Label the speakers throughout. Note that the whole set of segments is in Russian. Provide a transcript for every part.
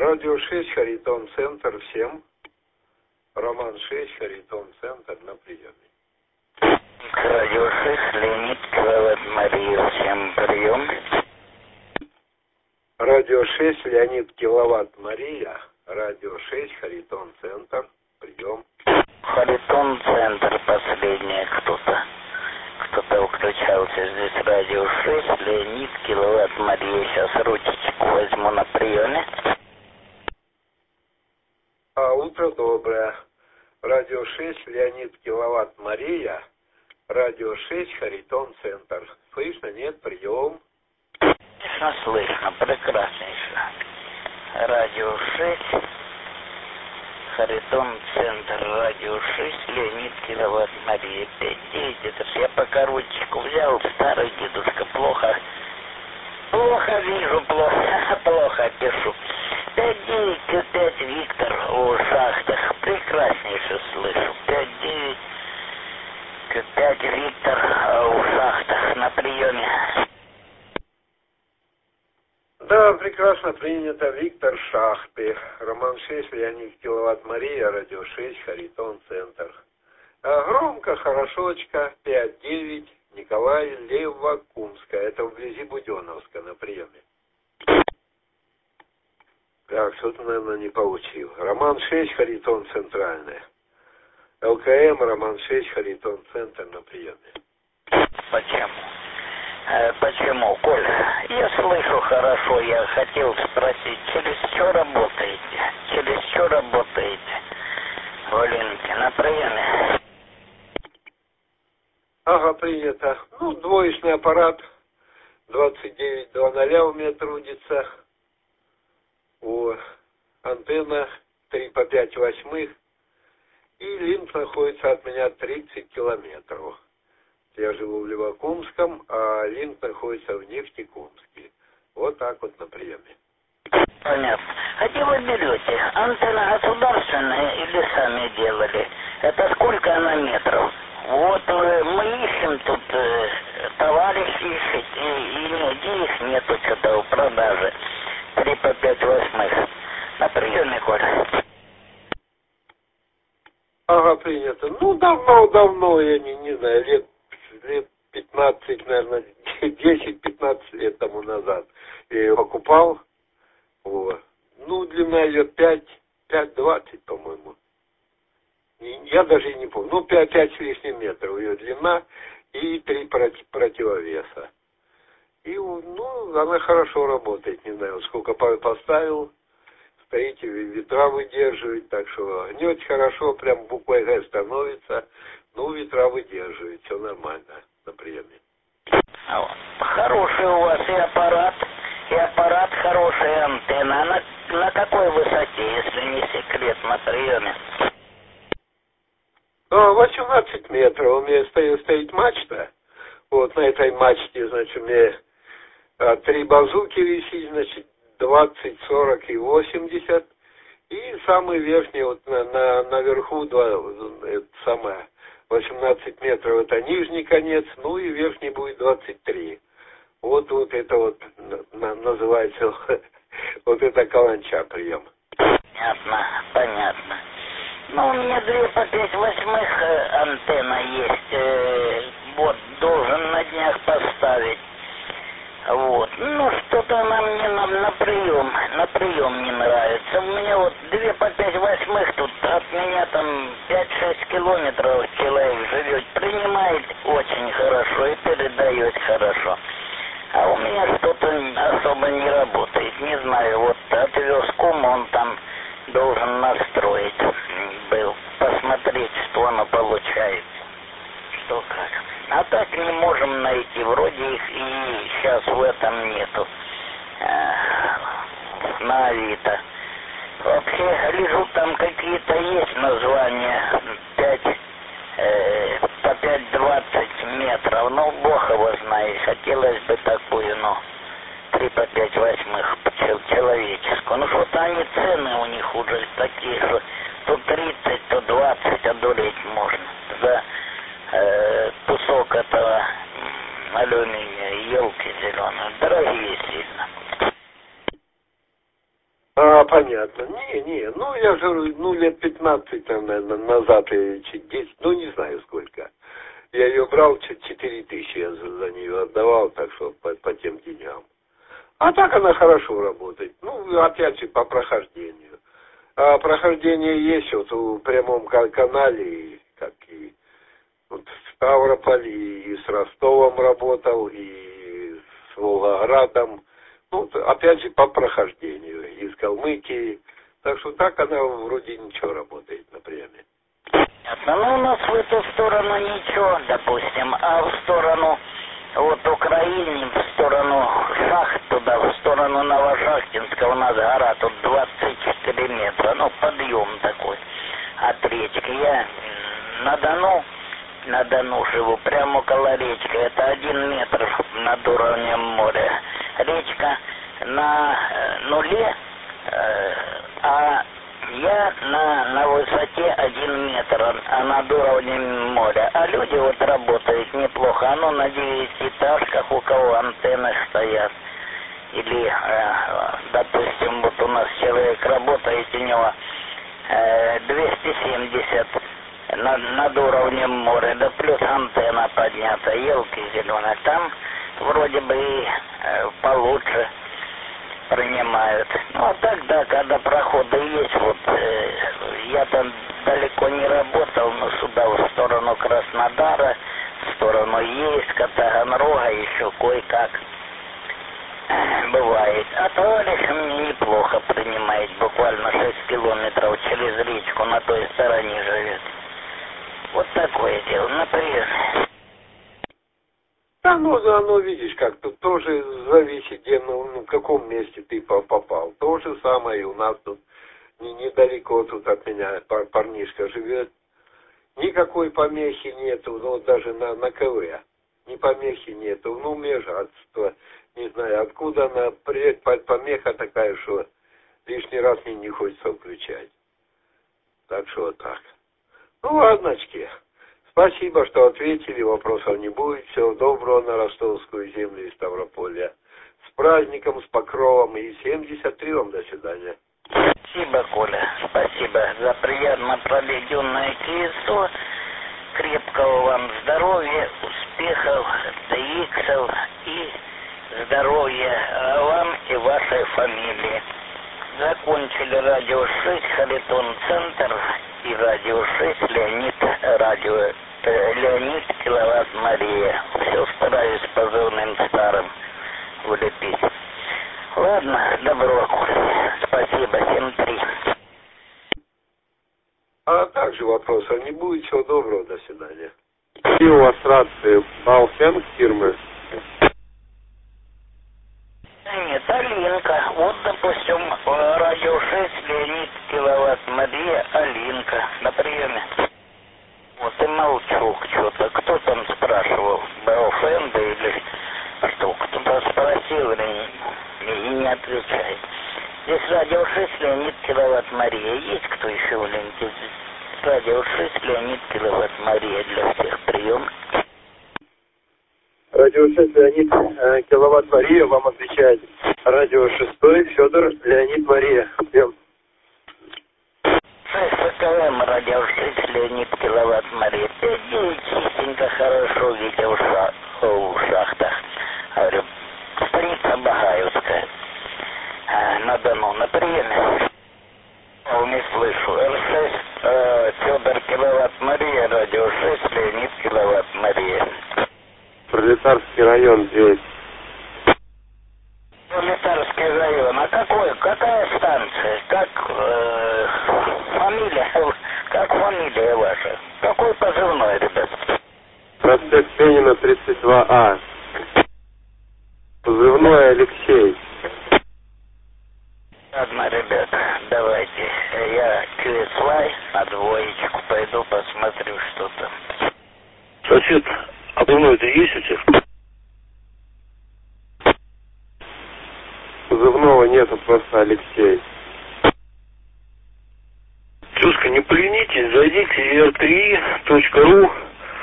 Speaker 1: Радио 6, Харитон Центр, всем. Роман 6, Харитон Центр на приеме.
Speaker 2: Радио 6, Леонид, Киловатт Мария, всем прием.
Speaker 1: Радио 6, Леонид, Киловатт Мария. Радио 6, Харитон Центр, прием.
Speaker 2: Харитон Центр, последнее кто-то включался. Здесь радио 6, Леонид, Киловатт Мария. Сейчас ручечку возьму на приеме.
Speaker 1: Утро доброе. Радио 6, Леонид, Киловатт Мария. Радио 6, Харитон Центр. Слышно? Нет? Прием.
Speaker 2: Слышно, прекраснейше. Радио 6, Харитон Центр, радио 6, Леонид, Киловатт Мария. 5-9, это ж я пока ручку взял, старый дедушка, плохо вижу, плохо пишу. 5-9, 5 Виктор о шахтах, прекраснейше слышу. 5-9, 5 Виктор о шахтах на приеме.
Speaker 1: Да, прекрасно принято. Виктор Шахты. Роман 6, Леонид, Киловатт Мария. Радио 6, Харитон Центр. Громко, хорошочка. 5-9, Николай, Левокумская. Это вблизи Буденновска на приеме. Так, что-то, наверное, не получил. Роман 6, Харитон Центральная. ЛКМ, Роман 6, Харитон Центр на приеме.
Speaker 2: Почему, Коль? Я слышу хорошо, я хотел спросить, через что работаете? Валенки, на приеме.
Speaker 1: Ага, принято. Двоечный аппарат. 2900 у меня трудится. Антенна 3 по 5 восьмых. И линк находится от меня 30 километров. Я живу в Левокумском, а линк находится в Нефтекумске. Вот так вот на приеме.
Speaker 2: Понятно. А где вы берете? Антенна государственная или сами делали? Это сколько она метров? Вот мы ищем тут, товарищ ищет, и нигде их нету что-то в продаже. 3 по 5 восьмых. На приеме, Коля.
Speaker 1: Ага, принято. Давно, я не знаю, лет 15, наверное, 10-15 лет тому назад я ее покупал. Длина ее 5,20, по-моему. Я даже и не помню. 5 с лишним метров ее длина и 3 противовеса. И, она хорошо работает. Не знаю, сколько поставил. Стоите, ветра выдерживает. Так что гнете хорошо, прям буквой Г становится. Ветра выдерживает. Все нормально на приеме.
Speaker 2: Хороший у вас и аппарат хорошая, антенна. На какой высоте, если не секрет, на приеме?
Speaker 1: 18 метров. У меня стоит мачта. На этой мачте, значит, у меня 3 базуки висит, значит, 20, 40 и 80. И самый верхний, наверху, 18 метров, это нижний конец, и верхний будет 23. Вот это называется, это каланча прием.
Speaker 2: Понятно. У меня 2 по 5 восьмых антенна есть, должен на днях поставить. Что-то она мне на прием не нравится. У меня 2 по 5 восьмых тут от меня там 5-6 километров человек живет, принимает очень хорошо и передает хорошо. А у меня что-то особо не работает. Не знаю, отвез кум, он там должен настроить был, посмотреть, что оно получает. Что как. А так не можем найти. Вроде их и сейчас в этом нету. На Авито. Вообще, лежу, там какие-то есть названия. 5 по 5,20 метров. Бог его знает. Хотелось бы такую, 3 по 5 восьмых человеческую. Что-то они цены у них уже такие, что то 30, то 20, одолеть можно. За кусок этого алюминия, елки зеленые, дорогие сильно.
Speaker 1: Понятно. Ну, я же, лет 15, там, наверное, назад, или 10, не знаю сколько. Я ее брал, 4000 я за нее отдавал, так что по тем деньгам. А так она хорошо работает. Опять же, по прохождению. А прохождение есть вот в прямом канале, как и вот в Ставрополе, и с Ростовом работал, и с Волгоградом. Опять же, по прохождению. Из Калмыкии. Так что так она вроде ничего работает на приеме.
Speaker 2: У нас в эту сторону ничего, допустим, а в сторону вот Украины, в сторону Шахт туда, в сторону Новошахтинска у нас гора, тут 24 метра, подъем такой от речки. Я на Дону живу, прямо около речки, это 1 метр над уровнем моря. Речка на нуле, а я на высоте 1 метр, над уровнем моря. А люди вот работают неплохо. На 9-этажках, у кого антенны стоят. Или, допустим, вот у нас человек работает, у него 270 над уровнем моря, да плюс антенна поднята, елки зеленые. Там вроде бы и получше принимают. А так, да, когда проходы есть, я там далеко не работал, но сюда, в сторону Краснодара, в сторону Ейска, Таганрога, еще кое-как бывает. А товарищ мне неплохо принимает, буквально 6 километров через речку, на той стороне живет. Вот такое дело, например.
Speaker 1: Да, оно, видишь, как тут тоже зависит, где, в каком месте ты попал. То же самое и у нас тут, недалеко тут от меня парнишка живет. Никакой помехи нету, даже на КВ. Ни помехи нету, межатство. Не знаю, откуда она, помеха такая, что лишний раз не хочется включать. Так что вот так. Ладночки. Спасибо, что ответили, вопросов не будет. Всего доброго на Ростовскую землю и Ставрополье. С праздником, с Покровом и 73 вам до свидания.
Speaker 2: Спасибо, Коля. Спасибо за приятно проведенное КСО. Крепкого вам здоровья, успехов, ДХ и здоровья вам и вашей фамилии. Закончили радио 6, Харитон Центр и радио 6, Леонид Киловатт Мария. Все стараюсь позывным старым влепить. Ладно, добро, спасибо, 7-3.
Speaker 1: А также вопросов не будет. Всего доброго, до свидания.
Speaker 3: Какие у вас рации? Балхен фирмы?
Speaker 2: Нет, Алинка. Вот, допустим, радио 6, Леонид Киловатт Мария, Алинка. На приеме. Вот и молчу что-то. Кто там спрашивал? Балфенда или что? Кто-то спросил и не отвечает. Здесь радио 6, Леонид Киловатт Мария. Есть кто еще в ленте? Радио 6, Леонид Киловатт Мария для всех. Прием.
Speaker 3: Радио 6, Леонид Киловатт Мария, вам отвечает. Радио 6, Федор, Леонид Мария. Прием.
Speaker 2: 6 ФКМ, радио 6, Леонид Киловатт Мария. 5-9, чистенько, хорошо, видя в шахтах. Говорю, станица Багаевская. На Дону, на приеме. Не слышу. Р6, Федор Киловатт Мария, радио 6, Леонид Киловатт Мария.
Speaker 3: Пролетарский район здесь.
Speaker 2: Пролетарский район. А какая станция? Как фамилия ваша? Какой позывной, ребят?
Speaker 3: Проспект Ленина, 32А. Позывной Алексей.
Speaker 2: Ладно, ребят, давайте. Я QSY на двоечку пойду посмотрю, что там.
Speaker 4: Сосед, а позывной-то есть у тебя?
Speaker 3: Позывного нету, просто Алексей.
Speaker 4: Тезка, не поленитесь, зайдите r3.ru,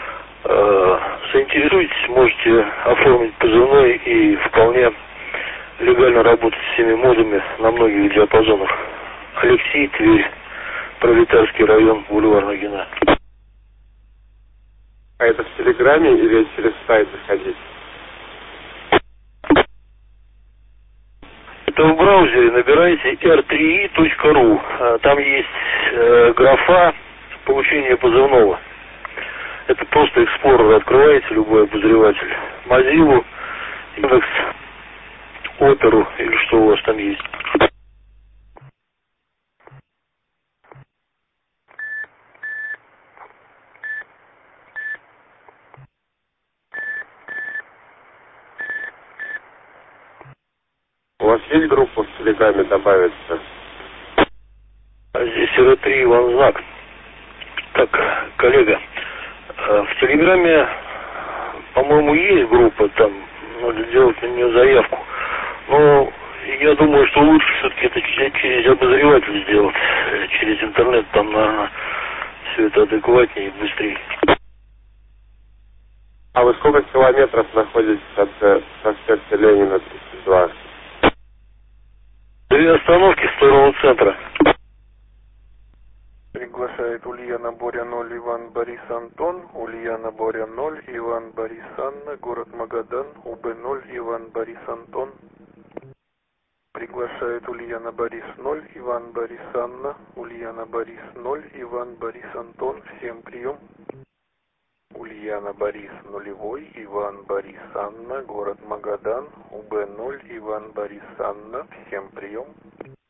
Speaker 4: заинтересуйтесь, можете оформить позывной и вполне легально работать с всеми модами на многих диапазонах. Алексей, Тверь, Пролетарский район, бульвар Нагина.
Speaker 3: А это в Телеграме или через сайт заходить?
Speaker 4: Это в браузере набирайте r3i.ru. Там есть графа получения позывного. Это просто Explorer открываете, любой обозреватель. Mozilla, Яндекс, Оперу или что у вас там есть.
Speaker 3: У вас есть группа в Телеграме добавиться?
Speaker 4: А здесь R3 Иван Знак. Так, коллега, в Телеграме, по-моему, есть группа, там надо сделать на нее заявку. Но я думаю, что лучше все-таки это через обозреватель сделать, через интернет, там, наверное, все это адекватнее и быстрее.
Speaker 3: А вы сколько километров находитесь от проспекта Ленина 32?
Speaker 4: 2 остановки в сторону центра.
Speaker 5: Приглашает Ульяна Боря 0, Иван Борис Антон, Ульяна Боря 0, Иван Борис Анна, город Магадан, УБ 0, Иван Борис Антон. Приглашает Ульяна Борис 0, Иван Борис Анна, Ульяна Борис 0, Иван Борис Антон, всем прием. Ульяна Борис нулевой, Иван Борис Анна, город Магадан, УБ 0, Иван Борис Анна, всем прием.